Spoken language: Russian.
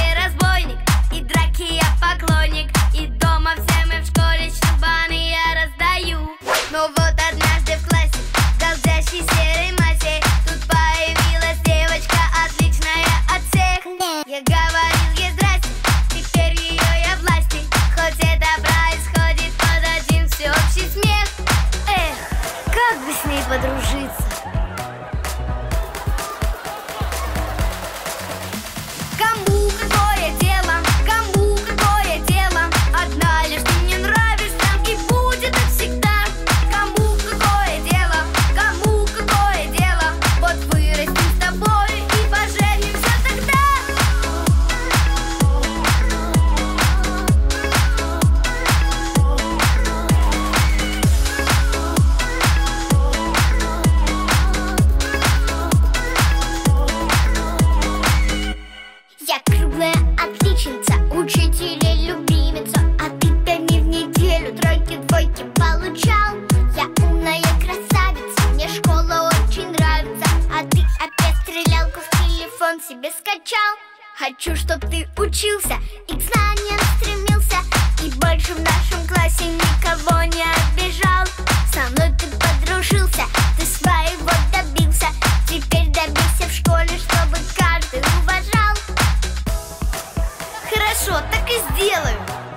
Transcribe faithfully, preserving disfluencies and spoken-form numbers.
не разбойник, и драки я поклонник, и дома всем и в школе чемпаны я раздаю. Но вот однажды в классе, в голдящей серой массе, тут появилась девочка, отличная от всех. Я говорил ей здрасте, теперь ее я власти, хоть это происходит под один всеобщий смех. Эх, как бы с ней подружиться. Кому какое дело, кому какое дело, одна лишь ты мне нравишься, и будет так всегда. Кому какое дело, кому какое дело, вот вырастем с тобой и поженимся тогда. Я круглая отличница, учителя любимица, а ты пять дней в неделю тройки, двойки получал. Я умная красавица, мне школа очень нравится, а ты опять стрелялку в телефон себе скачал. Хочу, чтоб ты учился и к знаниям стремился, и больше в нашем классе никого не обижал. Со мной ты подружился, ты своего добился, теперь добейся в школе, чтобы каждый уважал. Хорошо, так и сделаю.